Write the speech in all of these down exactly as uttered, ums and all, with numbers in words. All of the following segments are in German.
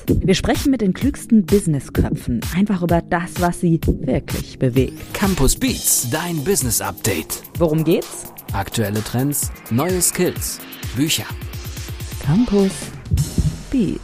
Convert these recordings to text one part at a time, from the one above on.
Wir sprechen mit den klügsten Businessköpfen einfach über das, was sie wirklich bewegt. Campus Beats, dein Business Update. Worum geht's? Aktuelle Trends, neue Skills, Bücher. Campus Beats.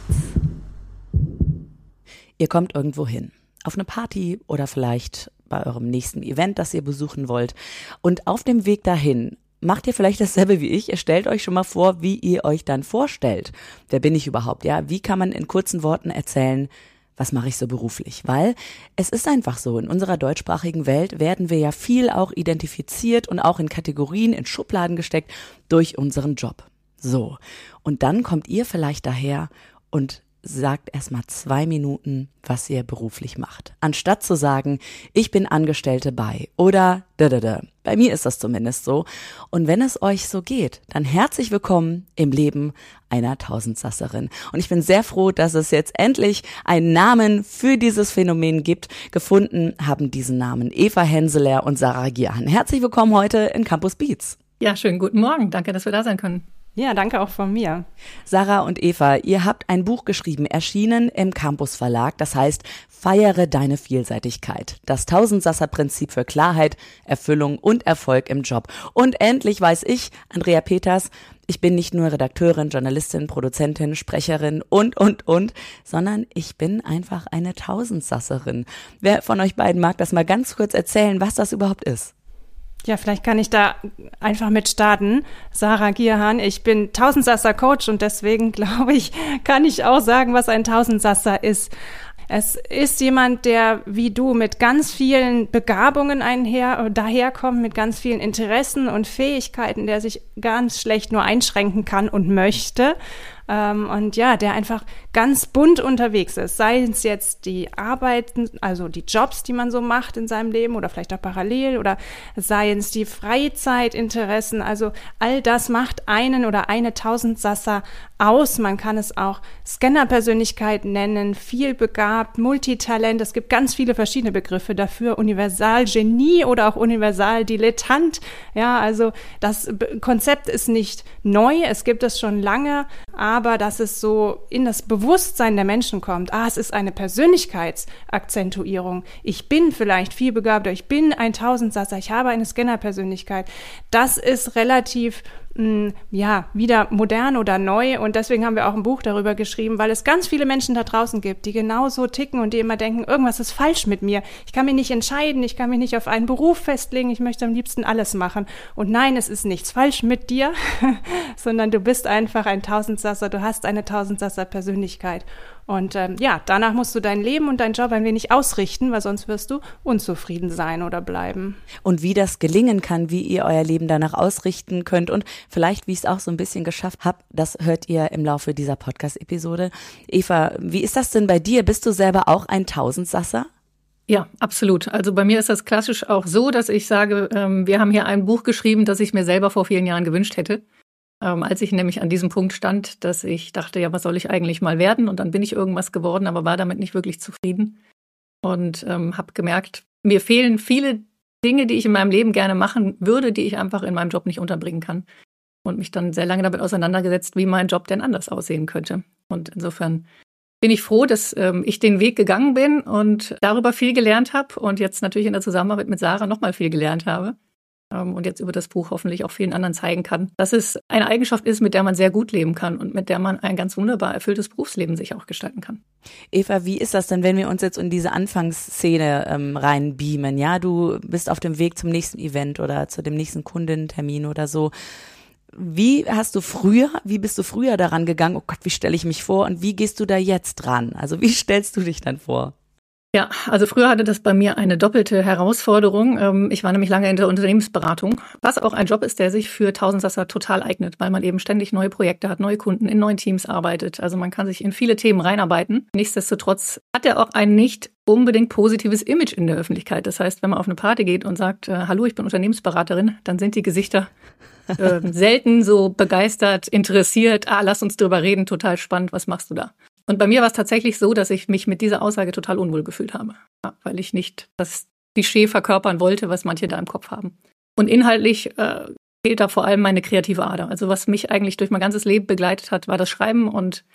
Ihr kommt irgendwo hin, auf eine Party oder vielleicht bei eurem nächsten Event, das ihr besuchen wollt. Und auf dem Weg dahin macht ihr vielleicht dasselbe wie ich. Ihr stellt euch schon mal vor, wie ihr euch dann vorstellt. Wer bin ich überhaupt? Ja, wie kann man in kurzen Worten erzählen, was mache ich so beruflich? Weil es ist einfach so, in unserer deutschsprachigen Welt werden wir ja viel auch identifiziert und auch in Kategorien, in Schubladen gesteckt durch unseren Job. So, und dann kommt ihr vielleicht daher und sagt erstmal zwei Minuten, was ihr beruflich macht. Anstatt zu sagen, ich bin Angestellte bei oder da da da. Bei mir ist das zumindest so. Und wenn es euch so geht, dann herzlich willkommen im Leben einer Tausendsasserin. Und ich bin sehr froh, dass es jetzt endlich einen Namen für dieses Phänomen gibt. Gefunden haben diesen Namen Eva Henseler und Sarah Gierhahn. Herzlich willkommen heute in Campus Beats. Ja, schönen guten Morgen. Danke, dass wir da sein können. Ja, danke auch von mir. Sarah und Eva, ihr habt ein Buch geschrieben, erschienen im Campus Verlag, das heißt Feiere deine Vielseitigkeit. Das Tausendsasser-Prinzip für Klarheit, Erfüllung und Erfolg im Job. Und endlich weiß ich, Andrea Peters, ich bin nicht nur Redakteurin, Journalistin, Produzentin, Sprecherin und, und, und, sondern ich bin einfach eine Tausendsasserin. Wer von euch beiden mag das mal ganz kurz erzählen, was das überhaupt ist? Ja, vielleicht kann ich da einfach mit starten. Sarah Gierhahn, ich bin Tausendsasser-Coach und deswegen glaube ich, kann ich auch sagen, was ein Tausendsasser ist. Es ist jemand, der wie du mit ganz vielen Begabungen einher, daherkommt, mit ganz vielen Interessen und Fähigkeiten, der sich ganz schlecht nur einschränken kann und möchte. Ähm, und ja, der einfach ganz bunt unterwegs ist, sei es jetzt die Arbeiten, also die Jobs, die man so macht in seinem Leben oder vielleicht auch parallel oder seien es die Freizeitinteressen, also all das macht einen oder eine Tausendsasser aus. Man kann es auch Scanner-Persönlichkeit nennen, vielbegabt, Multitalent, es gibt ganz viele verschiedene Begriffe dafür, Universalgenie oder auch Universaldilettant. Ja, also das Konzept ist nicht neu, es gibt es schon lange, aber dass es so in das Bewusstsein der Menschen kommt, ah, es ist eine Persönlichkeitsakzentuierung, ich bin vielleicht vielbegabter, ich bin ein Tausendsasser, ich habe eine Scanner-Persönlichkeit, das ist relativ ja, wieder modern oder neu und deswegen haben wir auch ein Buch darüber geschrieben, weil es ganz viele Menschen da draußen gibt, die genauso ticken und die immer denken, irgendwas ist falsch mit mir, ich kann mich nicht entscheiden, ich kann mich nicht auf einen Beruf festlegen, ich möchte am liebsten alles machen und nein, es ist nichts falsch mit dir, sondern du bist einfach ein Tausendsasser, du hast eine Tausendsasser-Persönlichkeit und ähm, ja, danach musst du dein Leben und deinen Job ein wenig ausrichten, weil sonst wirst du unzufrieden sein oder bleiben. Und wie das gelingen kann, wie ihr euer Leben danach ausrichten könnt und vielleicht, wie ich es auch so ein bisschen geschafft habe, das hört ihr im Laufe dieser Podcast-Episode. Eva, wie ist das denn bei dir? Bist du selber auch ein Tausendsasser? Ja, absolut. Also bei mir ist das klassisch auch so, dass ich sage, ähm, wir haben hier ein Buch geschrieben, das ich mir selber vor vielen Jahren gewünscht hätte. Ähm, als ich nämlich an diesem Punkt stand, dass ich dachte, ja, was soll ich eigentlich mal werden? Und dann bin ich irgendwas geworden, aber war damit nicht wirklich zufrieden. Und ähm, habe gemerkt, mir fehlen viele Dinge, die ich in meinem Leben gerne machen würde, die ich einfach in meinem Job nicht unterbringen kann. Und mich dann sehr lange damit auseinandergesetzt, wie mein Job denn anders aussehen könnte. Und insofern bin ich froh, dass ähm, ich den Weg gegangen bin und darüber viel gelernt habe und jetzt natürlich in der Zusammenarbeit mit Sarah nochmal viel gelernt habe. Und jetzt über das Buch hoffentlich auch vielen anderen zeigen kann, dass es eine Eigenschaft ist, mit der man sehr gut leben kann und mit der man ein ganz wunderbar erfülltes Berufsleben sich auch gestalten kann. Eva, wie ist das denn, wenn wir uns jetzt in diese Anfangsszene ähm, reinbeamen? Ja, du bist auf dem Weg zum nächsten Event oder zu dem nächsten Kundentermin oder so. Wie hast du früher, wie bist du früher daran gegangen? Oh Gott, wie stelle ich mich vor? Und wie gehst du da jetzt dran? Also wie stellst du dich dann vor? Ja, also früher hatte das bei mir eine doppelte Herausforderung. Ich war nämlich lange in der Unternehmensberatung, was auch ein Job ist, der sich für Tausendsasser total eignet, weil man eben ständig neue Projekte hat, neue Kunden, in neuen Teams arbeitet. Also man kann sich in viele Themen reinarbeiten. Nichtsdestotrotz hat er auch ein nicht unbedingt positives Image in der Öffentlichkeit. Das heißt, wenn man auf eine Party geht und sagt, äh, hallo, ich bin Unternehmensberaterin, dann sind die Gesichter äh, selten so begeistert, interessiert, ah, lass uns drüber reden, total spannend, was machst du da? Und bei mir war es tatsächlich so, dass ich mich mit dieser Aussage total unwohl gefühlt habe, ja, weil ich nicht das Klischee verkörpern wollte, was manche da im Kopf haben. Und inhaltlich äh, fehlt da vor allem meine kreative Ader. Also was mich eigentlich durch mein ganzes Leben begleitet hat, war das Schreiben und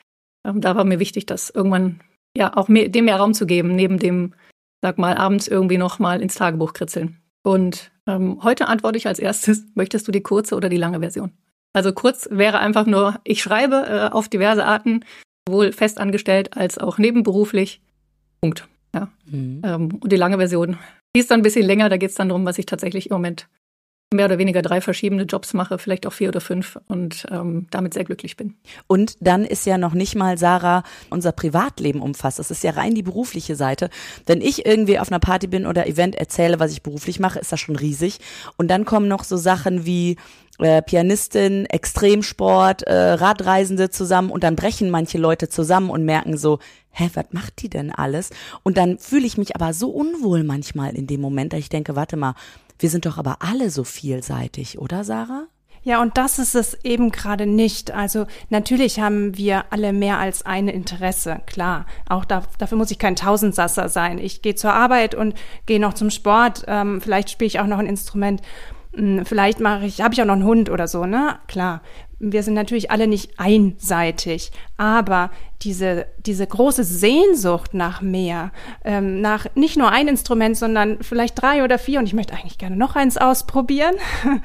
ähm, da war mir wichtig, das irgendwann ja auch mehr, dem mehr Raum zu geben, neben dem, sag mal, abends irgendwie noch mal ins Tagebuch kritzeln. Und ähm, heute antworte ich als erstes, möchtest du die kurze oder die lange Version? Also kurz wäre einfach nur, ich schreibe äh, auf diverse Arten, sowohl festangestellt als auch nebenberuflich. Punkt. Ja. Mhm. Ähm, und die lange Version, die ist dann ein bisschen länger, da geht es dann darum, was ich tatsächlich im Moment mehr oder weniger drei verschiedene Jobs mache, vielleicht auch vier oder fünf und ähm, damit sehr glücklich bin. Und dann ist ja noch nicht mal, Sarah, unser Privatleben umfasst. Das ist ja rein die berufliche Seite. Wenn ich irgendwie auf einer Party bin oder Event erzähle, was ich beruflich mache, ist das schon riesig. Und dann kommen noch so Sachen wie äh, Pianistin, Extremsport, äh, Radreisende zusammen und dann brechen manche Leute zusammen und merken so, hä, was macht die denn alles? Und dann fühle ich mich aber so unwohl manchmal in dem Moment, dass ich denke, warte mal, wir sind doch aber alle so vielseitig, oder Sarah? Ja, und das ist es eben gerade nicht. Also natürlich haben wir alle mehr als ein Interesse, klar. Auch da, dafür muss ich kein Tausendsasser sein. Ich gehe zur Arbeit und gehe noch zum Sport. Ähm, vielleicht spiele ich auch noch ein Instrument. Hm, vielleicht mache ich, habe ich auch noch einen Hund oder so, ne? Klar. Wir sind natürlich alle nicht einseitig, aber diese diese große Sehnsucht nach mehr, ähm, nach nicht nur ein Instrument, sondern vielleicht drei oder vier und ich möchte eigentlich gerne noch eins ausprobieren.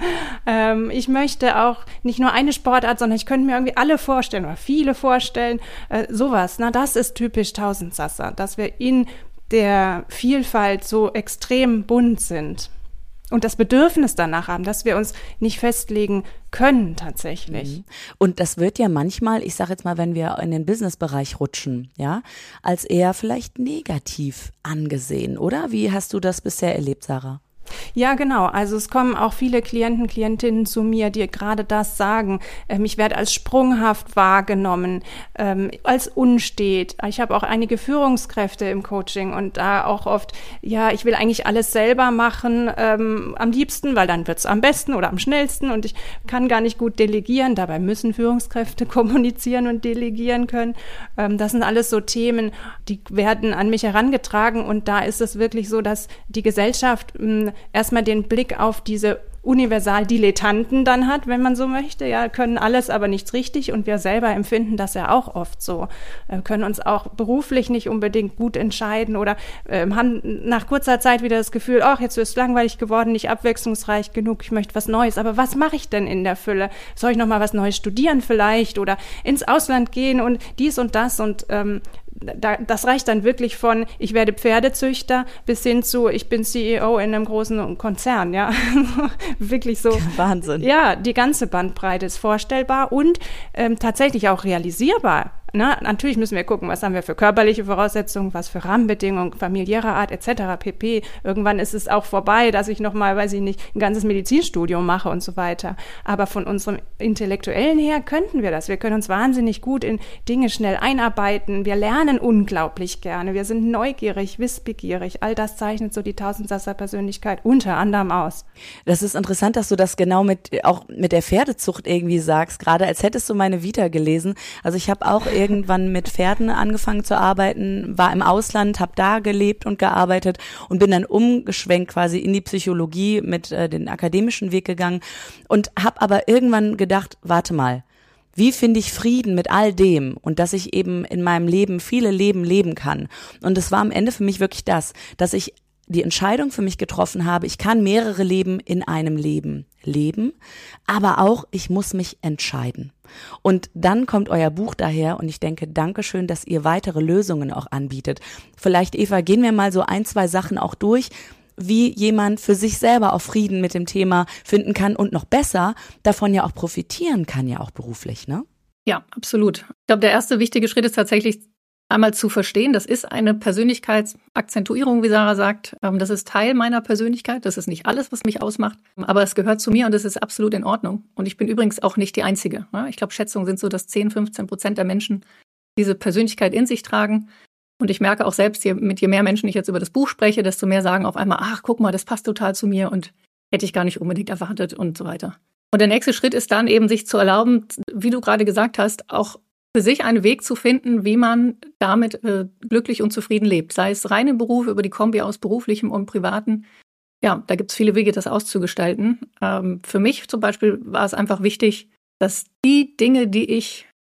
ähm, ich möchte auch nicht nur eine Sportart, sondern ich könnte mir irgendwie alle vorstellen oder viele vorstellen, äh, sowas. Na, das ist typisch Tausendsasser, dass wir in der Vielfalt so extrem bunt sind. Und das Bedürfnis danach haben, dass wir uns nicht festlegen können tatsächlich. Und das wird ja manchmal, ich sage jetzt mal, wenn wir in den Businessbereich rutschen, ja, als eher vielleicht negativ angesehen, oder? Wie hast du das bisher erlebt, Sarah? Ja, genau. Also es kommen auch viele Klienten, Klientinnen zu mir, die gerade das sagen. Ähm, ich werde als sprunghaft wahrgenommen, ähm, als unstet. Ich habe auch einige Führungskräfte im Coaching und da auch oft, ja, ich will eigentlich alles selber machen, ähm, am liebsten, weil dann wird's am besten oder am schnellsten und ich kann gar nicht gut delegieren. Dabei müssen Führungskräfte kommunizieren und delegieren können. Ähm, das sind alles so Themen, die werden an mich herangetragen und da ist es wirklich so, dass die Gesellschaft mh, erstmal den Blick auf diese Universal-Dilettanten dann hat, wenn man so möchte, ja, können alles, aber nichts richtig und wir selber empfinden das ja auch oft so, äh, können uns auch beruflich nicht unbedingt gut entscheiden oder äh, haben nach kurzer Zeit wieder das Gefühl, ach, jetzt ist es langweilig geworden, nicht abwechslungsreich genug, ich möchte was Neues, aber was mache ich denn in der Fülle? Soll ich noch mal was Neues studieren vielleicht oder ins Ausland gehen und dies und das und ähm, Da, das reicht dann wirklich von, ich werde Pferdezüchter bis hin zu, ich bin C E O in einem großen Konzern, ja. Wirklich so. Wahnsinn. Ja, die ganze Bandbreite ist vorstellbar und ähm, tatsächlich auch realisierbar. Na, natürlich müssen wir gucken, was haben wir für körperliche Voraussetzungen, was für Rahmenbedingungen, familiärer Art et cetera pp. Irgendwann ist es auch vorbei, dass ich nochmal, weiß ich nicht, ein ganzes Medizinstudium mache und so weiter. Aber von unserem Intellektuellen her könnten wir das. Wir können uns wahnsinnig gut in Dinge schnell einarbeiten. Wir lernen unglaublich gerne. Wir sind neugierig, wissbegierig. All das zeichnet so die Tausendsasser-Persönlichkeit unter anderem aus. Das ist interessant, dass du das genau mit auch mit der Pferdezucht irgendwie sagst, gerade als hättest du meine Vita gelesen. Also ich habe auch irgendwann mit Pferden angefangen zu arbeiten, war im Ausland, habe da gelebt und gearbeitet und bin dann umgeschwenkt quasi in die Psychologie mit äh, den akademischen Weg gegangen und habe aber irgendwann gedacht, warte mal, wie finde ich Frieden mit all dem und dass ich eben in meinem Leben viele Leben leben kann. Und es war am Ende für mich wirklich das, dass ich die Entscheidung für mich getroffen habe, ich kann mehrere Leben in einem Leben leben, aber auch ich muss mich entscheiden. Und dann kommt euer Buch daher und ich denke, Dankeschön, dass ihr weitere Lösungen auch anbietet. Vielleicht, Eva, gehen wir mal so ein, zwei Sachen auch durch, wie jemand für sich selber auch Frieden mit dem Thema finden kann und noch besser davon ja auch profitieren kann, ja auch beruflich, ne? Ja, absolut. Ich glaube, der erste wichtige Schritt ist tatsächlich einmal zu verstehen, das ist eine Persönlichkeitsakzentuierung, wie Sarah sagt. Das ist Teil meiner Persönlichkeit. Das ist nicht alles, was mich ausmacht. Aber es gehört zu mir und es ist absolut in Ordnung. Und ich bin übrigens auch nicht die Einzige. Ich glaube, Schätzungen sind so, dass zehn, fünfzehn Prozent der Menschen diese Persönlichkeit in sich tragen. Und ich merke auch selbst, je, mit je mehr Menschen ich jetzt über das Buch spreche, desto mehr sagen auf einmal, ach, guck mal, das passt total zu mir und hätte ich gar nicht unbedingt erwartet und so weiter. Und der nächste Schritt ist dann eben, sich zu erlauben, wie du gerade gesagt hast, auch für sich einen Weg zu finden, wie man damit äh, glücklich und zufrieden lebt. Sei es rein im Beruf, über die Kombi aus Beruflichem und Privaten. Ja, da gibt es viele Wege, das auszugestalten. Ähm, für mich zum Beispiel war es einfach wichtig, dass die Dinge, die ich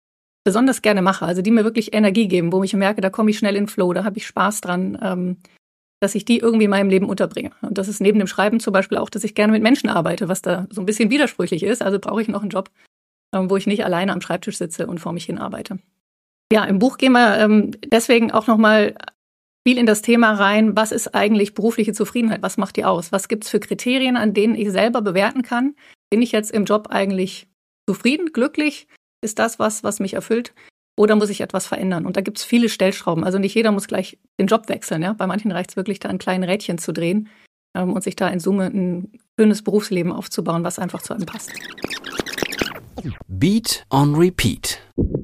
besonders gerne mache, also die mir wirklich Energie geben, wo ich merke, da komme ich schnell in Flow, da habe ich Spaß dran, ähm, dass ich die irgendwie in meinem Leben unterbringe. Und das ist neben dem Schreiben zum Beispiel auch, dass ich gerne mit Menschen arbeite, was da so ein bisschen widersprüchlich ist. Also brauche ich noch einen Job, ähm, wo ich nicht alleine am Schreibtisch sitze und vor mich hin arbeite. Ja, im Buch gehen wir ähm, deswegen auch nochmal viel in das Thema rein, was ist eigentlich berufliche Zufriedenheit, was macht die aus? Was gibt's für Kriterien, an denen ich selber bewerten kann? Bin ich jetzt im Job eigentlich zufrieden, glücklich? Ist das was, was mich erfüllt? Oder muss ich etwas verändern? Und da gibt's viele Stellschrauben. Also nicht jeder muss gleich den Job wechseln. Ja? Bei manchen reicht's wirklich, da ein kleines Rädchen zu drehen ähm, und sich da in Summe ein schönes Berufsleben aufzubauen, was einfach zu einem passt. Beat on Repeat.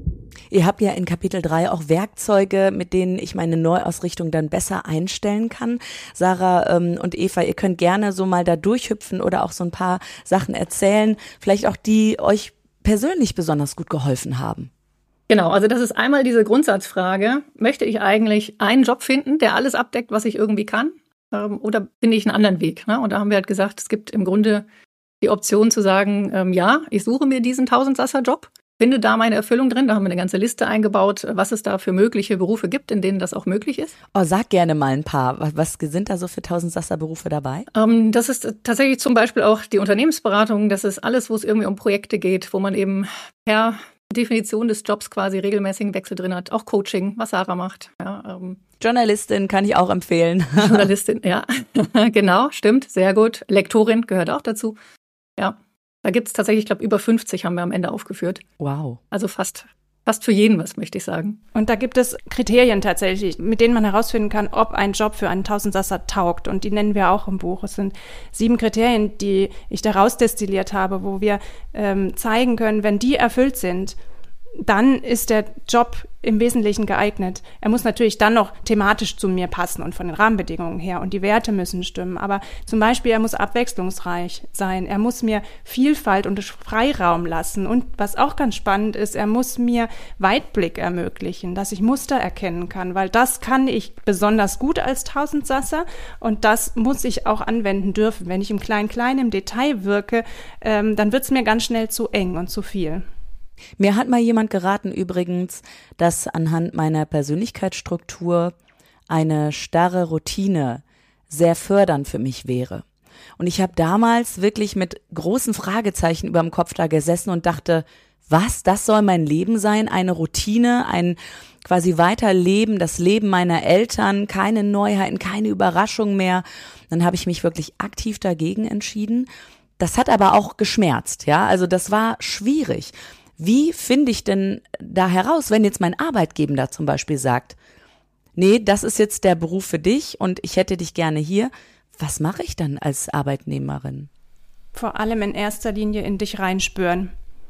Ihr habt ja in Kapitel drei auch Werkzeuge, mit denen ich meine Neuausrichtung dann besser einstellen kann. Sarah ähm, und Eva, ihr könnt gerne so mal da durchhüpfen oder auch so ein paar Sachen erzählen, vielleicht auch die euch persönlich besonders gut geholfen haben. Genau, also das ist einmal diese Grundsatzfrage, möchte ich eigentlich einen Job finden, der alles abdeckt, was ich irgendwie kann, ähm, oder finde ich einen anderen Weg? Ne? Und da haben wir halt gesagt, es gibt im Grunde die Option zu sagen, ähm, ja, ich suche mir diesen Tausendsasser-Job, finde da meine Erfüllung drin. Da haben wir eine ganze Liste eingebaut, was es da für mögliche Berufe gibt, in denen das auch möglich ist. Oh, sag gerne mal ein paar. Was sind da so für Tausendsasser-Berufe dabei? Ähm, das ist tatsächlich zum Beispiel auch die Unternehmensberatung. Das ist alles, wo es irgendwie um Projekte geht, wo man eben per Definition des Jobs quasi regelmäßigen Wechsel drin hat. Auch Coaching, was Sarah macht. Ja, ähm. Journalistin kann ich auch empfehlen. Journalistin, ja. Genau, stimmt, sehr gut. Lektorin gehört auch dazu. Ja. Da gibt es tatsächlich, ich glaube, über fünfzig haben wir am Ende aufgeführt. Wow. Also fast, fast für jeden was, möchte ich sagen. Und da gibt es Kriterien tatsächlich, mit denen man herausfinden kann, ob ein Job für einen Tausendsasser taugt. Und die nennen wir auch im Buch. Es sind sieben Kriterien, die ich da rausdestilliert habe, wo wir ähm, zeigen können, wenn die erfüllt sind, dann ist der Job im Wesentlichen geeignet. Er muss natürlich dann noch thematisch zu mir passen und von den Rahmenbedingungen her und die Werte müssen stimmen. Aber zum Beispiel, er muss abwechslungsreich sein. Er muss mir Vielfalt und Freiraum lassen. Und was auch ganz spannend ist, er muss mir Weitblick ermöglichen, dass ich Muster erkennen kann, weil das kann ich besonders gut als Tausendsasser und das muss ich auch anwenden dürfen. Wenn ich im Klein-Klein im Detail wirke, ähm, dann wird es mir ganz schnell zu eng und zu viel. Mir hat mal jemand geraten übrigens, dass anhand meiner Persönlichkeitsstruktur eine starre Routine sehr fördernd für mich wäre. Und ich habe damals wirklich mit großen Fragezeichen über dem Kopf da gesessen und dachte, was, das soll mein Leben sein? Eine Routine, ein quasi Weiterleben, das Leben meiner Eltern, keine Neuheiten, keine Überraschung mehr. Dann habe ich mich wirklich aktiv dagegen entschieden. Das hat aber auch geschmerzt, ja, also das war schwierig. Wie finde ich denn da heraus, wenn jetzt mein Arbeitgeber da zum Beispiel sagt, nee, das ist jetzt der Beruf für dich und ich hätte dich gerne hier. Was mache ich dann als Arbeitnehmerin? Vor allem in erster Linie in dich reinspüren.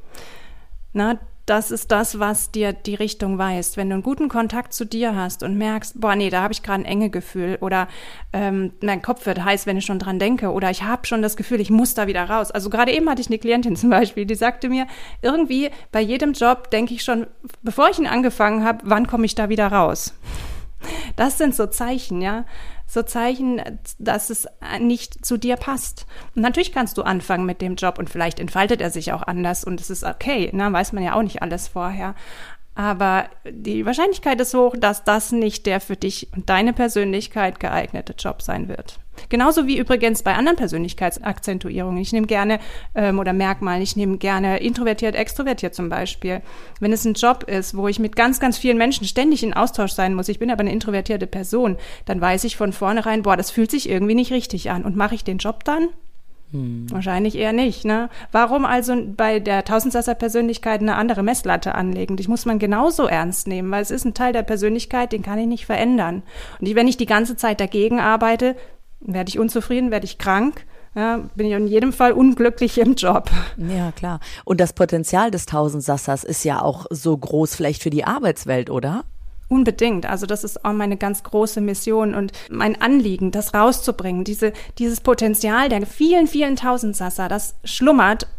Na, das ist das, was dir die Richtung weist. Wenn du einen guten Kontakt zu dir hast und merkst, boah, nee, da habe ich gerade ein Engegefühl oder ähm, mein Kopf wird heiß, wenn ich schon dran denke oder ich habe schon das Gefühl, ich muss da wieder raus. Also gerade eben hatte ich eine Klientin zum Beispiel, die sagte mir, irgendwie bei jedem Job denke ich schon, bevor ich ihn angefangen habe, wann komme ich da wieder raus? Das sind so Zeichen, ja. So Zeichen, dass es nicht zu dir passt. Und natürlich kannst du anfangen mit dem Job und vielleicht entfaltet er sich auch anders und es ist okay, ne? Weiß man ja auch nicht alles vorher. Aber die Wahrscheinlichkeit ist hoch, dass das nicht der für dich und deine Persönlichkeit geeignete Job sein wird. Genauso wie übrigens bei anderen Persönlichkeitsakzentuierungen. Ich nehme gerne, ähm, oder Merkmalen, ich nehme gerne introvertiert, extrovertiert zum Beispiel. Wenn es ein Job ist, wo ich mit ganz, ganz vielen Menschen ständig in Austausch sein muss, ich bin aber eine introvertierte Person, dann weiß ich von vornherein, boah, das fühlt sich irgendwie nicht richtig an. Und mache ich den Job dann? Hm. Wahrscheinlich eher nicht, ne? Warum also bei der Tausendsasser-Persönlichkeit eine andere Messlatte anlegen? Die muss man genauso ernst nehmen, weil es ist ein Teil der Persönlichkeit, den kann ich nicht verändern. Und wenn ich die ganze Zeit dagegen arbeite, werde ich unzufrieden, werde ich krank, ja, bin ich in jedem Fall unglücklich im Job. Ja, klar. Und das Potenzial des Tausendsassers ist ja auch so groß vielleicht für die Arbeitswelt, oder? Unbedingt. Also das ist auch meine ganz große Mission und mein Anliegen, das rauszubringen. Diese, dieses Potenzial der vielen, vielen Tausendsasser, das schlummert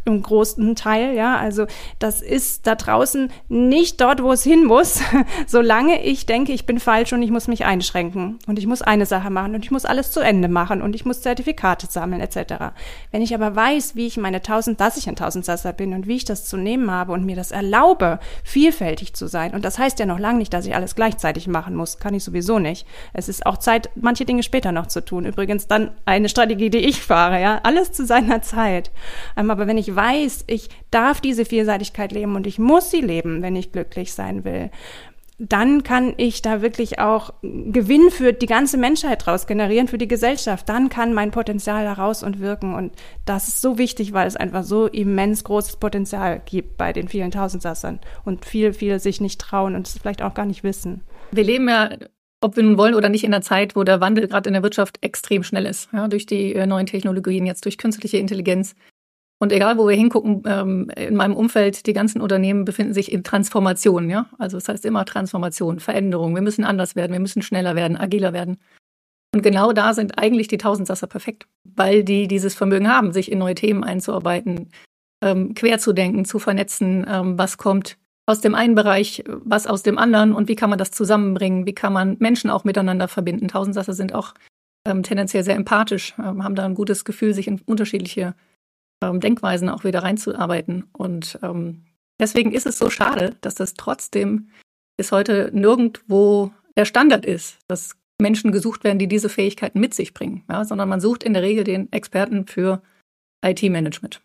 im großen Teil, ja, also das ist da draußen nicht dort, wo es hin muss, solange ich denke, ich bin falsch und ich muss mich einschränken und ich muss eine Sache machen und ich muss alles zu Ende machen und ich muss Zertifikate sammeln et cetera. Wenn ich aber weiß, wie ich meine tausend, dass ich ein Tausendsasser bin und wie ich das zu nehmen habe und mir das erlaube, vielfältig zu sein, und das heißt ja noch lange nicht, dass ich alles gleichzeitig machen muss, kann ich sowieso nicht. Es ist auch Zeit, manche Dinge später noch zu tun. Übrigens dann eine Strategie, die ich fahre, ja, alles zu seiner Zeit. Aber wenn ich weiß, ich darf diese Vielseitigkeit leben und ich muss sie leben, wenn ich glücklich sein will, dann kann ich da wirklich auch Gewinn für die ganze Menschheit draus generieren, für die Gesellschaft. Dann kann mein Potenzial heraus und wirken. Und das ist so wichtig, weil es einfach so immens großes Potenzial gibt bei den vielen Tausendsassern und viel, viel sich nicht trauen und es vielleicht auch gar nicht wissen. Wir leben ja, ob wir nun wollen oder nicht, in einer Zeit, wo der Wandel gerade in der Wirtschaft extrem schnell ist. Ja, durch die äh, neuen Technologien, jetzt durch künstliche Intelligenz. Und egal, wo wir hingucken, ähm, in meinem Umfeld, die ganzen Unternehmen befinden sich in Transformation. Ja? Also das heißt immer Transformation, Veränderung. Wir müssen anders werden, wir müssen schneller werden, agiler werden. Und genau da sind eigentlich die Tausendsasser perfekt, weil die dieses Vermögen haben, sich in neue Themen einzuarbeiten, ähm, quer zu denken, zu vernetzen, ähm, was kommt aus dem einen Bereich, was aus dem anderen und wie kann man das zusammenbringen, wie kann man Menschen auch miteinander verbinden. Tausendsasser sind auch ähm, tendenziell sehr empathisch, ähm, haben da ein gutes Gefühl, sich in unterschiedliche ähm, Denkweisen auch wieder reinzuarbeiten. Und ähm, deswegen ist es so schade, dass das trotzdem bis heute nirgendwo der Standard ist, dass Menschen gesucht werden, die diese Fähigkeiten mit sich bringen, ja, sondern man sucht in der Regel den Experten für I T-Management.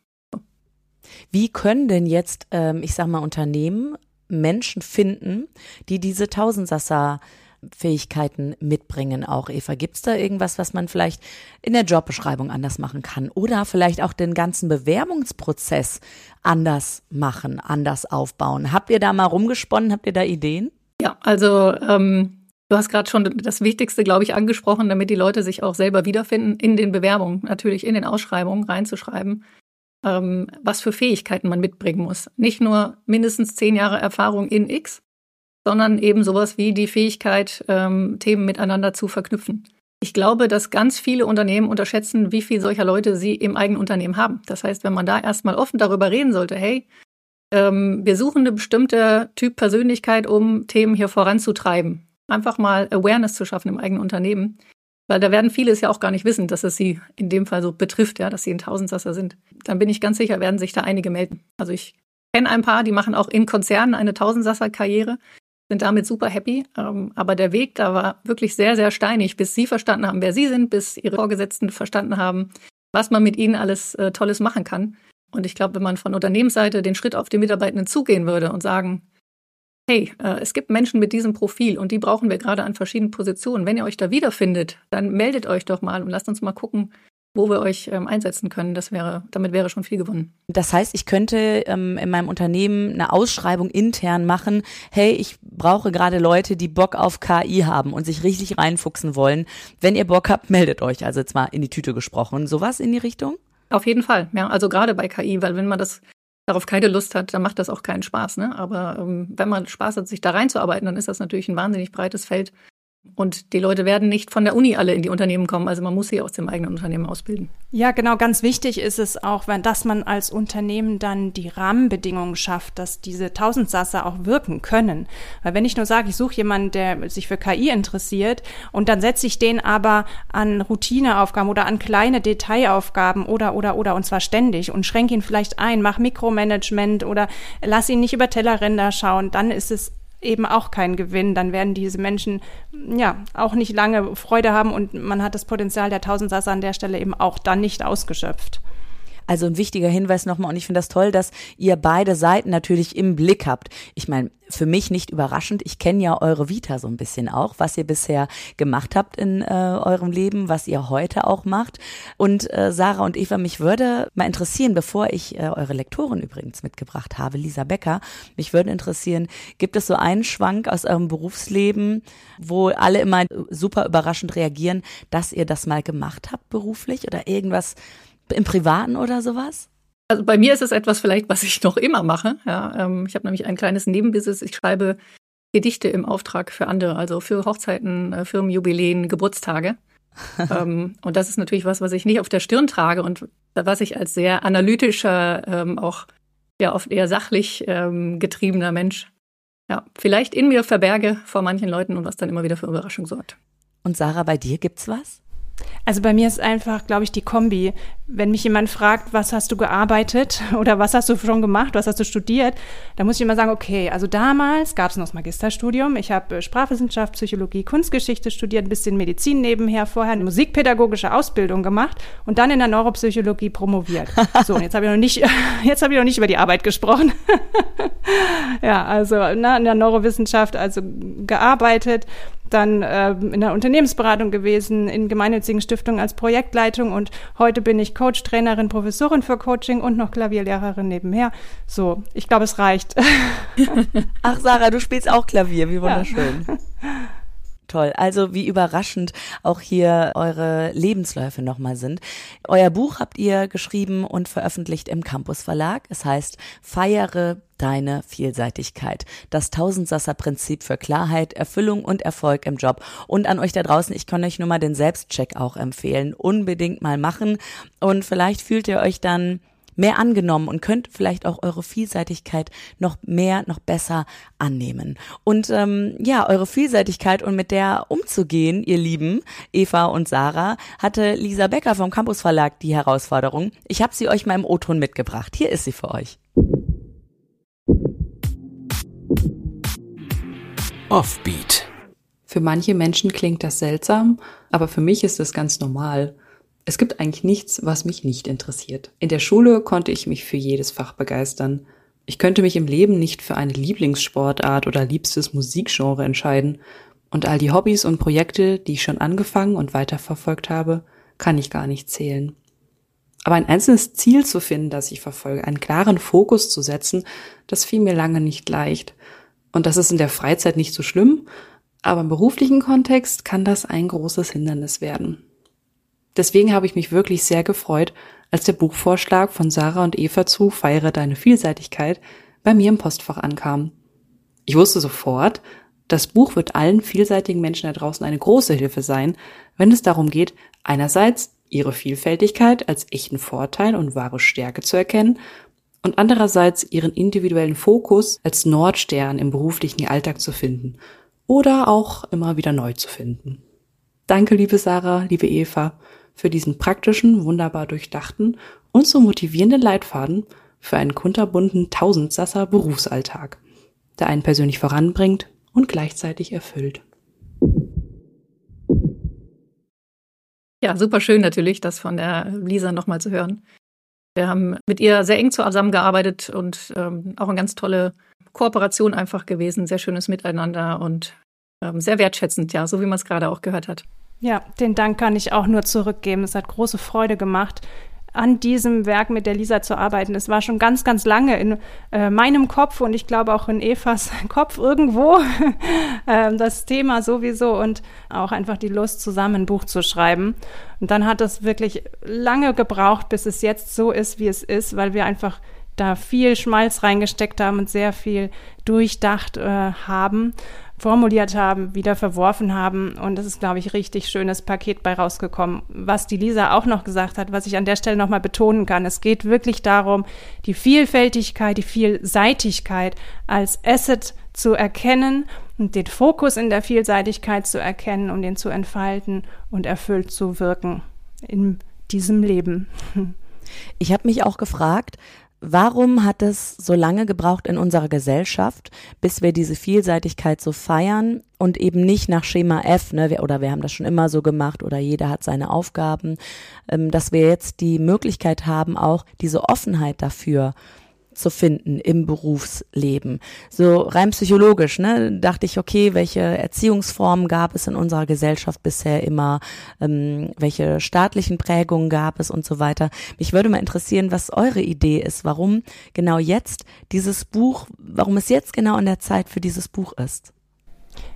Wie können denn jetzt, ähm, ich sag mal, Unternehmen Menschen finden, die diese Tausendsasser-Fähigkeiten mitbringen auch, Eva? Gibt's da irgendwas, was man vielleicht in der Jobbeschreibung anders machen kann? Oder vielleicht auch den ganzen Bewerbungsprozess anders machen, anders aufbauen? Habt ihr da mal rumgesponnen? Habt ihr da Ideen? Ja, also ähm, du hast gerade schon das Wichtigste, glaube ich, angesprochen, damit die Leute sich auch selber wiederfinden, in den Bewerbungen, natürlich in den Ausschreibungen reinzuschreiben, ähm, was für Fähigkeiten man mitbringen muss. Nicht nur mindestens zehn Jahre Erfahrung in X, sondern eben sowas wie die Fähigkeit, ähm, Themen miteinander zu verknüpfen. Ich glaube, dass ganz viele Unternehmen unterschätzen, wie viele solcher Leute sie im eigenen Unternehmen haben. Das heißt, wenn man da erstmal offen darüber reden sollte, hey, ähm, wir suchen eine bestimmte Typ Persönlichkeit, um Themen hier voranzutreiben. Einfach mal Awareness zu schaffen im eigenen Unternehmen. Weil da werden viele es ja auch gar nicht wissen, dass es sie in dem Fall so betrifft, ja, dass sie ein Tausendsasser sind. Dann bin ich ganz sicher, werden sich da einige melden. Also ich kenne ein paar, die machen auch in Konzernen eine Tausendsasser-Karriere, sind damit super happy. Aber der Weg da war wirklich sehr, sehr steinig, bis sie verstanden haben, wer sie sind, bis ihre Vorgesetzten verstanden haben, was man mit ihnen alles äh, Tolles machen kann. Und ich glaube, wenn man von Unternehmensseite den Schritt auf die Mitarbeitenden zugehen würde und sagen, hey, äh, es gibt Menschen mit diesem Profil und die brauchen wir gerade an verschiedenen Positionen. Wenn ihr euch da wiederfindet, dann meldet euch doch mal und lasst uns mal gucken, wo wir euch ähm, einsetzen können. Das wäre, damit wäre schon viel gewonnen. Das heißt, ich könnte ähm, in meinem Unternehmen eine Ausschreibung intern machen. Hey, ich brauche gerade Leute, die Bock auf K I haben und sich richtig reinfuchsen wollen. Wenn ihr Bock habt, meldet euch. Also jetzt mal in die Tüte gesprochen. Sowas in die Richtung? Auf jeden Fall, ja. Also gerade bei K I, weil wenn man das darauf keine Lust hat, dann macht das auch keinen Spaß, ne? Aber ähm, wenn man Spaß hat, sich da reinzuarbeiten, dann ist das natürlich ein wahnsinnig breites Feld. Und die Leute werden nicht von der Uni alle in die Unternehmen kommen. Also man muss sie aus dem eigenen Unternehmen ausbilden. Ja, genau. Ganz wichtig ist es auch, wenn, dass man als Unternehmen dann die Rahmenbedingungen schafft, dass diese Tausendsasser auch wirken können. Weil wenn ich nur sage, ich suche jemanden, der sich für K I interessiert und dann setze ich den aber an Routineaufgaben oder an kleine Detailaufgaben oder, oder, oder und zwar ständig und schränke ihn vielleicht ein, mach Mikromanagement oder lass ihn nicht über Tellerränder schauen, dann ist es eben auch kein Gewinn, dann werden diese Menschen ja auch nicht lange Freude haben und man hat das Potenzial der Tausendsasser an der Stelle eben auch dann nicht ausgeschöpft. Also ein wichtiger Hinweis nochmal und ich finde das toll, dass ihr beide Seiten natürlich im Blick habt. Ich meine, für mich nicht überraschend, ich kenne ja eure Vita so ein bisschen auch, was ihr bisher gemacht habt in äh, eurem Leben, was ihr heute auch macht. Und äh, Sarah und Eva, mich würde mal interessieren, bevor ich äh, eure Lektorin übrigens mitgebracht habe, Lisa Becker, mich würde interessieren, gibt es so einen Schwank aus eurem Berufsleben, wo alle immer super überraschend reagieren, dass ihr das mal gemacht habt beruflich oder irgendwas im Privaten oder sowas? Also bei mir ist es etwas vielleicht, was ich noch immer mache. Ja, ähm, ich habe nämlich ein kleines Nebenbusiness. Ich schreibe Gedichte im Auftrag für andere, also für Hochzeiten, Firmenjubiläen, Geburtstage. ähm, und das ist natürlich was, was ich nicht auf der Stirn trage. Und was ich als sehr analytischer, ähm, auch ja oft eher sachlich ähm, getriebener Mensch ja vielleicht in mir verberge vor manchen Leuten und was dann immer wieder für Überraschung sorgt. Und Sarah, bei dir gibt's was? Also bei mir ist einfach, glaube ich, die Kombi. Wenn mich jemand fragt, was hast du gearbeitet oder was hast du schon gemacht, was hast du studiert, dann muss ich immer sagen, okay, also damals gab es noch das Magisterstudium. Ich habe Sprachwissenschaft, Psychologie, Kunstgeschichte studiert, ein bisschen Medizin nebenher, vorher eine musikpädagogische Ausbildung gemacht und dann in der Neuropsychologie promoviert. So, und jetzt habe ich noch nicht, jetzt habe ich noch nicht über die Arbeit gesprochen. Ja, also na, in der Neurowissenschaft also gearbeitet, dann äh, in der Unternehmensberatung gewesen, in gemeinnützigen Stiftungen als Projektleitung und heute bin ich Coach, Trainerin, Professorin für Coaching und noch Klavierlehrerin nebenher. So, ich glaube, es reicht. Ach Sarah, du spielst auch Klavier, wie wunderschön. Ja. Toll, also wie überraschend auch hier eure Lebensläufe nochmal sind. Euer Buch habt ihr geschrieben und veröffentlicht im Campus Verlag. Es heißt Feiere deine Vielseitigkeit. Das Tausendsasser-Prinzip für Klarheit, Erfüllung und Erfolg im Job. Und an euch da draußen, ich kann euch nur mal den Selbstcheck auch empfehlen. Unbedingt mal machen und vielleicht fühlt ihr euch dann mehr angenommen und könnt vielleicht auch eure Vielseitigkeit noch mehr, noch besser annehmen. Und ähm, ja, eure Vielseitigkeit und mit der umzugehen, ihr Lieben, Eva und Sarah, hatte Lisa Becker vom Campus Verlag die Herausforderung. Ich habe sie euch mal im O-Ton mitgebracht. Hier ist sie für euch. Offbeat. Für manche Menschen klingt das seltsam, aber für mich ist das ganz normal. Es gibt eigentlich nichts, was mich nicht interessiert. In der Schule konnte ich mich für jedes Fach begeistern. Ich könnte mich im Leben nicht für eine Lieblingssportart oder liebstes Musikgenre entscheiden. Und all die Hobbys und Projekte, die ich schon angefangen und weiterverfolgt habe, kann ich gar nicht zählen. Aber ein einzelnes Ziel zu finden, das ich verfolge, einen klaren Fokus zu setzen, das fiel mir lange nicht leicht. Und das ist in der Freizeit nicht so schlimm, aber im beruflichen Kontext kann das ein großes Hindernis werden. Deswegen habe ich mich wirklich sehr gefreut, als der Buchvorschlag von Sarah und Eva zu Feiere deine Vielseitigkeit bei mir im Postfach ankam. Ich wusste sofort, das Buch wird allen vielseitigen Menschen da draußen eine große Hilfe sein, wenn es darum geht, einerseits ihre Vielfältigkeit als echten Vorteil und wahre Stärke zu erkennen und andererseits ihren individuellen Fokus als Nordstern im beruflichen Alltag zu finden oder auch immer wieder neu zu finden. Danke, liebe Sarah, liebe Eva, für diesen praktischen, wunderbar durchdachten und so motivierenden Leitfaden für einen kunterbunten Tausendsasser Berufsalltag, der einen persönlich voranbringt und gleichzeitig erfüllt. Ja, super schön natürlich, das von der Lisa nochmal zu hören. Wir haben mit ihr sehr eng zusammengearbeitet und ähm, auch eine ganz tolle Kooperation einfach gewesen, sehr schönes Miteinander und ähm, sehr wertschätzend, ja, so wie man es gerade auch gehört hat. Ja, den Dank kann ich auch nur zurückgeben. Es hat große Freude gemacht, an diesem Werk mit der Lisa zu arbeiten. Es war schon ganz, ganz lange in äh, meinem Kopf und ich glaube auch in Evas Kopf irgendwo äh, das Thema sowieso und auch einfach die Lust, zusammen ein Buch zu schreiben. Und dann hat es wirklich lange gebraucht, bis es jetzt so ist, wie es ist, weil wir einfach da viel Schmalz reingesteckt haben und sehr viel durchdacht äh, haben, formuliert haben, wieder verworfen haben. Und es ist, glaube ich, richtig schönes Paket bei rausgekommen. Was die Lisa auch noch gesagt hat, was ich an der Stelle nochmal betonen kann, es geht wirklich darum, die Vielfältigkeit, die Vielseitigkeit als Asset zu erkennen und den Fokus in der Vielseitigkeit zu erkennen, um den zu entfalten und erfüllt zu wirken in diesem Leben. Ich habe mich auch gefragt, warum hat es so lange gebraucht in unserer Gesellschaft, bis wir diese Vielseitigkeit so feiern und eben nicht nach Schema F, ne, oder wir haben das schon immer so gemacht oder jeder hat seine Aufgaben, ähm, dass wir jetzt die Möglichkeit haben, auch diese Offenheit dafür zu finden im Berufsleben. So rein psychologisch, ne, dachte ich, okay, welche Erziehungsformen gab es in unserer Gesellschaft bisher immer, ähm, welche staatlichen Prägungen gab es und so weiter. Mich würde mal interessieren, was eure Idee ist, warum genau jetzt dieses Buch, warum es jetzt genau an der Zeit für dieses Buch ist.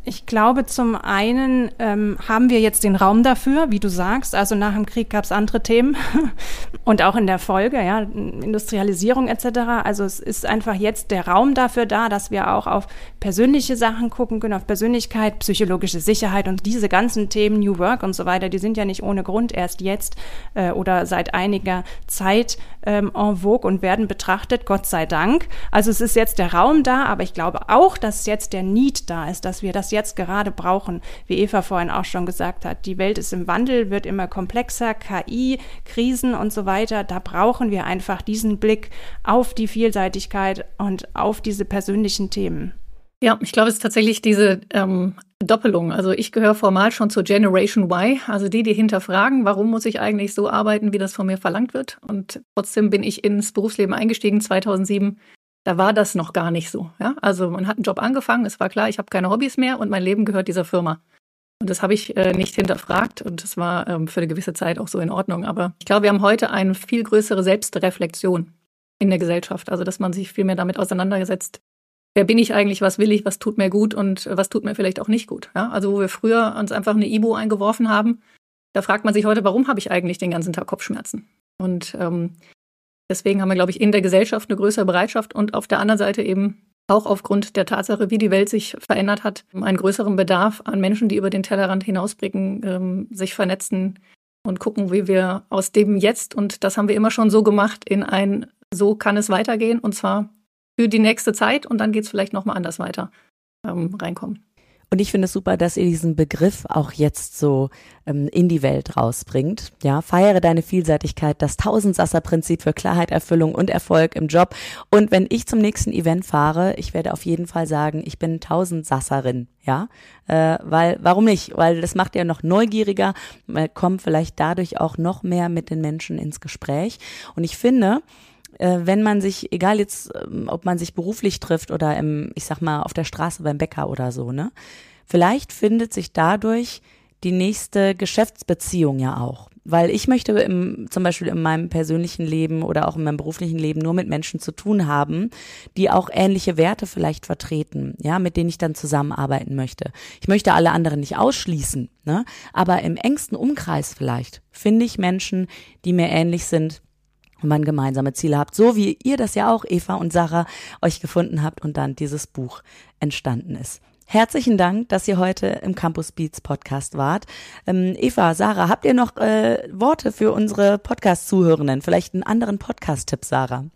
Ich glaube, zum einen ähm, haben wir jetzt den Raum dafür, wie du sagst. Also nach dem Krieg gab es andere Themen und auch in der Folge, ja, Industrialisierung et cetera. Also es ist einfach jetzt der Raum dafür da, dass wir auch auf persönliche Sachen gucken können, auf Persönlichkeit, psychologische Sicherheit und diese ganzen Themen, New Work und so weiter, die sind ja nicht ohne Grund erst jetzt äh, oder seit einiger Zeit ähm, en vogue und werden betrachtet, Gott sei Dank. Also es ist jetzt der Raum da, aber ich glaube auch, dass jetzt der Need da ist, dass wir das jetzt gerade brauchen, wie Eva vorhin auch schon gesagt hat. Die Welt ist im Wandel, wird immer komplexer, K I, Krisen und so weiter. Da brauchen wir einfach diesen Blick auf die Vielseitigkeit und auf diese persönlichen Themen. Ja, ich glaube, es ist tatsächlich diese ähm, Doppelung. Also ich gehöre formal schon zur Generation Y, also die, die hinterfragen, warum muss ich eigentlich so arbeiten, wie das von mir verlangt wird. Und trotzdem bin ich ins Berufsleben eingestiegen zweitausendsieben. Da war das noch gar nicht so. Ja? Also man hat einen Job angefangen, es war klar, ich habe keine Hobbys mehr und mein Leben gehört dieser Firma. Und das habe ich äh, nicht hinterfragt und das war ähm, für eine gewisse Zeit auch so in Ordnung. Aber ich glaube, wir haben heute eine viel größere Selbstreflexion in der Gesellschaft. Also dass man sich viel mehr damit auseinandersetzt, wer bin ich eigentlich, was will ich, was tut mir gut und was tut mir vielleicht auch nicht gut. Ja? Also wo wir früher uns einfach eine Ibu eingeworfen haben, da fragt man sich heute, warum habe ich eigentlich den ganzen Tag Kopfschmerzen? Und ähm, deswegen haben wir, glaube ich, in der Gesellschaft eine größere Bereitschaft und auf der anderen Seite eben auch aufgrund der Tatsache, wie die Welt sich verändert hat, einen größeren Bedarf an Menschen, die über den Tellerrand hinausblicken, ähm, sich vernetzen und gucken, wie wir aus dem Jetzt, und das haben wir immer schon so gemacht, in ein so kann es weitergehen und zwar für die nächste Zeit und dann geht es vielleicht nochmal anders weiter, ähm, reinkommen. Und ich finde es super, dass ihr diesen Begriff auch jetzt so ähm, in die Welt rausbringt. Ja, feiere deine Vielseitigkeit, das Tausendsasser-Prinzip für Klarheit, Erfüllung und Erfolg im Job. Und wenn ich zum nächsten Event fahre, ich werde auf jeden Fall sagen, ich bin Tausendsasserin. Ja, äh, weil, warum nicht? Weil das macht ja noch neugieriger, man kommt vielleicht dadurch auch noch mehr mit den Menschen ins Gespräch. Und ich finde, wenn man sich, egal jetzt, ob man sich beruflich trifft oder im, ich sag mal, auf der Straße beim Bäcker oder so, ne? Vielleicht findet sich dadurch die nächste Geschäftsbeziehung ja auch. Weil ich möchte im, zum Beispiel in meinem persönlichen Leben oder auch in meinem beruflichen Leben nur mit Menschen zu tun haben, die auch ähnliche Werte vielleicht vertreten, ja, mit denen ich dann zusammenarbeiten möchte. Ich möchte alle anderen nicht ausschließen, ne? Aber im engsten Umkreis vielleicht finde ich Menschen, die mir ähnlich sind, und man gemeinsame Ziele habt, so wie ihr das ja auch, Eva und Sarah, euch gefunden habt und dann dieses Buch entstanden ist. Herzlichen Dank, dass ihr heute im Campus Beats Podcast wart. Ähm, Eva, Sarah, habt ihr noch äh, Worte für unsere Podcast-Zuhörenden? Vielleicht einen anderen Podcast-Tipp, Sarah?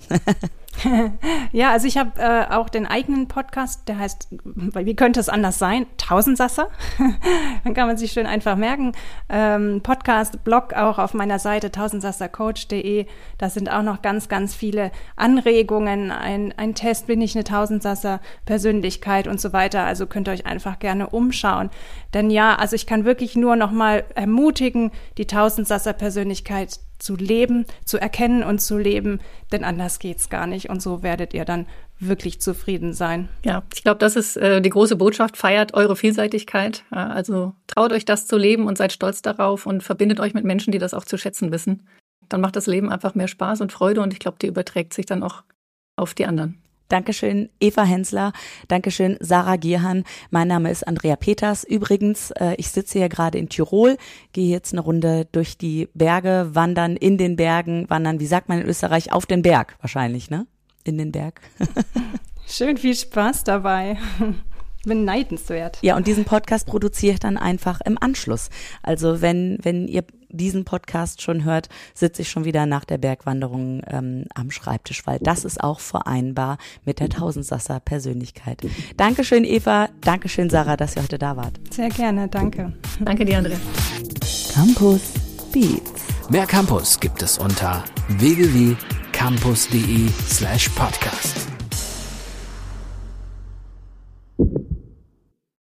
Ja, also ich habe äh, auch den eigenen Podcast, der heißt, wie könnte es anders sein? Tausendsasser. Dann kann man sich schön einfach merken. Ähm, Podcast, Blog auch auf meiner Seite tausendsassercoach punkt de. Da sind auch noch ganz, ganz viele Anregungen. Ein, ein Test, bin ich eine Tausendsasser-Persönlichkeit und so weiter. Also könnt ihr euch einfach gerne umschauen. Denn ja, also ich kann wirklich nur noch mal ermutigen, die Tausendsasser-Persönlichkeit zu leben, zu erkennen und zu leben, denn anders geht's gar nicht. Und so werdet ihr dann wirklich zufrieden sein. Ja, ich glaube, das ist äh, die große Botschaft. Feiert eure Vielseitigkeit. Ja, also traut euch das zu leben und seid stolz darauf und verbindet euch mit Menschen, die das auch zu schätzen wissen. Dann macht das Leben einfach mehr Spaß und Freude und ich glaube, die überträgt sich dann auch auf die anderen. Dankeschön, Eva Hensler. Dankeschön, Sarah Gierhan. Mein Name ist Andrea Peters. Übrigens, äh, ich sitze hier gerade in Tirol, gehe jetzt eine Runde durch die Berge, wandern in den Bergen, wandern, wie sagt man in Österreich, auf den Berg wahrscheinlich, ne? In den Berg. Schön, viel Spaß dabei. Beneidenswert. Ja, und diesen Podcast produziere ich dann einfach im Anschluss. Also wenn wenn ihr diesen Podcast schon hört, sitze ich schon wieder nach der Bergwanderung ähm, am Schreibtisch, weil das ist auch vereinbar mit der Tausendsasser-Persönlichkeit. Dankeschön, Eva. Dankeschön, Sarah, dass ihr heute da wart. Sehr gerne, danke. Danke dir, Andrea. Campus Beats. Mehr Campus gibt es unter w w w punkt campus punkt de slash podcast.